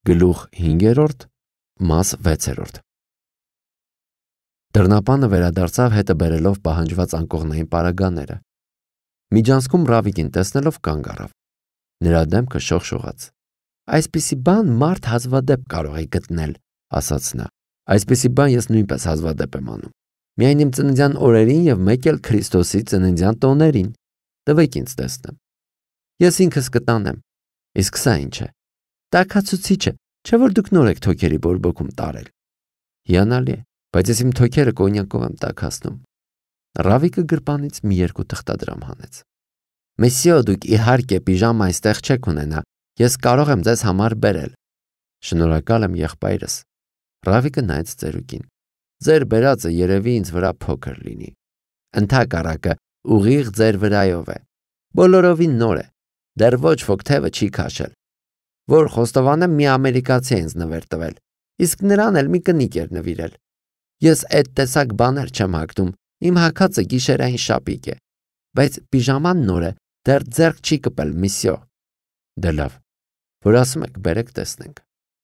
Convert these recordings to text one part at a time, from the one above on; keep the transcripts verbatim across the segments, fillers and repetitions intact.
Գլուխ հինգերորդ, մաս վեցերորդ։ Դռնապանը վերադարձավ հետը բերելով պահանջված անկողնային պարագաները։ Միջանցքում Ռավիկին տեսնելով կանգ առավ։ Նրա դեմքը շողշողաց։ Այսպիսի բան մարդ հազվադեպ կարող է գտնել, ասաց նա։ Այսպիսի բան ես նույնպես հազվադեպ եմ անում։ Միայն իմ ծննդյան օրերին եւ մեկ էլ Քրիստոսի ծննդյան տոներին։ Տվեք ինձ տեսնեմ։ Ես ինքս կտանեմ։ Իսկ սա ինչ է։ Տաքացուցիչ է, չէ՞ որ դուք նոր եք թոքերի բորբոքում տարել։ Հիանալի է, բայց ես իմ թոքերը կոնյակով եմ տաքացնում։ Ռավիկը գրպանից մի երկու թղթադրամ հանեց։ Մեսիո, դուք իհարկե պիժամա այստեղ չեք ունենա, ես կարող եմ ձեզ համար բերել։ Շնորհակալ եմ, եղբայրս։ Ռավիկը նայեց ծերուկին։ Ձեր բերածը երևի ինձ վրա փոքր լինի։ Ընդհակառակը ուղիղ ձեր վրայով է։ Բոլորովին նոր է։ Դեռ ոչ ոք թևը չի քաշել։ Որ խոստովանեմ, մի ամերիկացի է ինձ նվեր տվել, իսկ նրան էլ մի կնիկ էր նվիրել։ Ես այդ տեսակ բաներ չեմ հագնում, իմ հագածը գիշերային շապիկ է, բայց պիժաման նոր է, դեռ ձեռք չի կպել, միսյո։ Դե լավ, որ ասում եք, բերեք տեսնենք։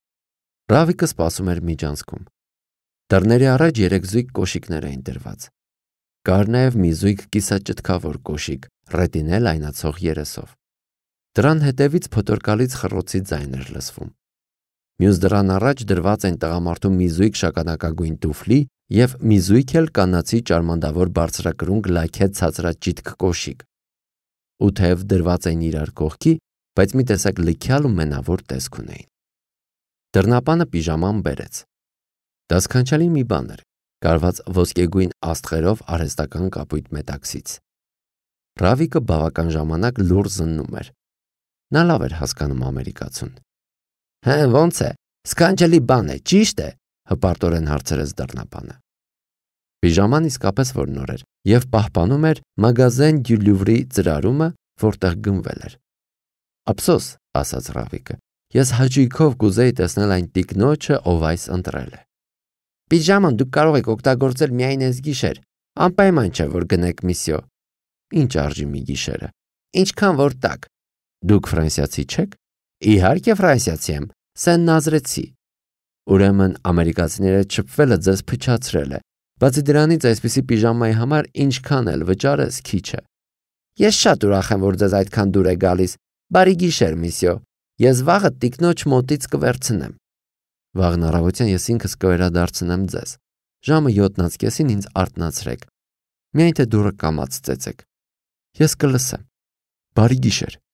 Ռավիկը սպասում էր միջանցքում։ Դռների առաջ երեք զույգ կոշիկներ էին դրված։ Կար նաև մի զույգ կիսաճտքավոր կոշիկ, ռետինե լայնացող երեսով։ Դրան հետևից փոթորկալից խռոցի ձայն էր լսվում։ Մյուս դռան առաջ դրված են տղամարդու մի զույգ շագանակագույն տուֆլի և մի զույգ էլ կանացի ճարմանդավոր բարձրակրունկ լաքետ ցածրաճիթք կոշիկ։ Ու թեև դրված էին իրար կողքի, բայց մի տեսակ լքյալ ու մենավոր տեսք ունեին։ Դռնապանը պիժաման բերեց։ Դա սքանչելի մի բան էր, կարված ոսկեգույն աստղերով արհեստական կապույտ մետաքսից։ Ռավիկը բավական ժամանակ լուռ զննում էր։ Նա լավ էր հասկանում ամերիկացուն։ Հե, ոնց է, սքանչելի բան է, ճիշտ է, հպարտորեն հարցրեց դռնապանը։ Պիժաման իսկապես որ նոր էր և պահպանում էր մագազեն դյու Լյուվրի ծրարումը, որտեղ գնվել էր։ Ափսոս, ասաց Ռավիկը, ես հաճույքով կուզեի տեսնել այն տիկնոջը, ով այս ընտրել է։ Պիժաման դուք կարող եք օգտագործել միայն այս գիշեր, անպայման չէ, որ գնեք միսյո։ Ինչ արժի մի գիշերը։ Ինչքան որ տակ։ Դուք ֆրանսիացի չեք։ Իհարկե ֆրանսիացի եմ, Սեն Նազրեցի։ Ուրեմն ամերիկացիները չփվելը ձեզ փչացրել է։ Բացի դրանից այսպիսի պիժամայի համար ինչքան էլ վճարես քիչ է։ Ես շատ ուրախ եմ, որ ձեզ այդքան դուր է գալիս։ Բարի գիշեր, միսյո։ Ես վաղը տիկնոջ մոտից կվերցնեմ։ Վաղն առավոտյան ես ինքս կվերադարձնեմ ձեզ։ Ժամը յոթնից կեսին ինձ արթնացրեք։ Միայն թե դուռը կամաց ծեծեք։ Ես կլսեմ։ Բարի գիշեր։